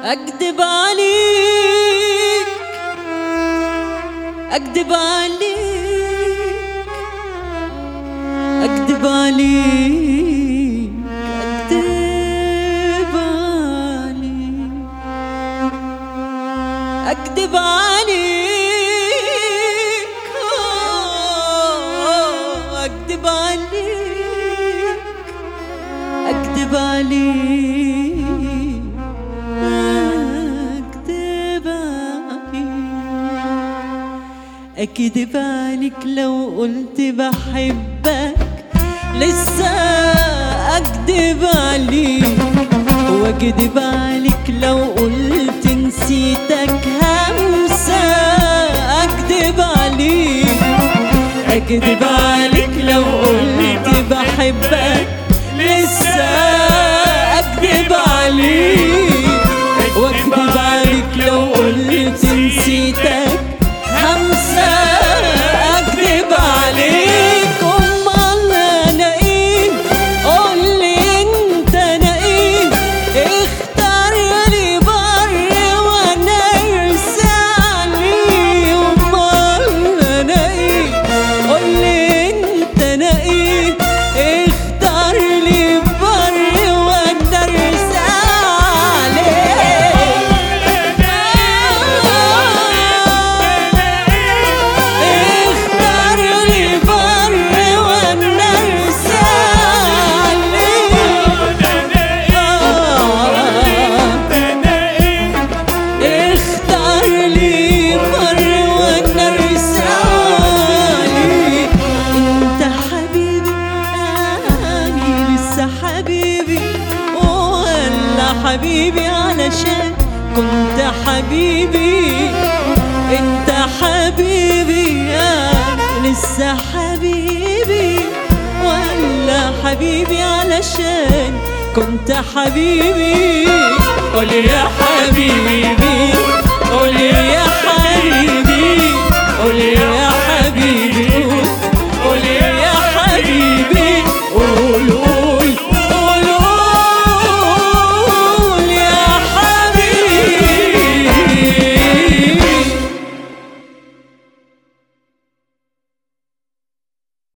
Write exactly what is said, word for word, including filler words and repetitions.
أكدب عليك أكدب عليك أكدب عليك أكدب عليك أكدب عليك أكدب عليك أكدب عليك أكدب عليك لو قلت بحبك لسه أكدب عليك، وأكدب عليك لو قلت نسيتك همسة أكدب عليك. أكدب عليك لو قلت بحبك لسه أكدب عليك، وأكدب عليك لو قلت نسيتك همسة أكدب عليك. أمال أنا إيه؟ قولي أنت أنا إيه؟ اختار لي بر وأنا أرسى عليه. أمال أنا إيه؟ قولي أنت أنا إيه؟ اختار لي بر وأنا أرسى عليه. حبيبي علشان كنت حبيبي، انت حبيبي انا لسه حبيبي، ولا حبيبي علشان كنت حبيبي. قول يا حبيبي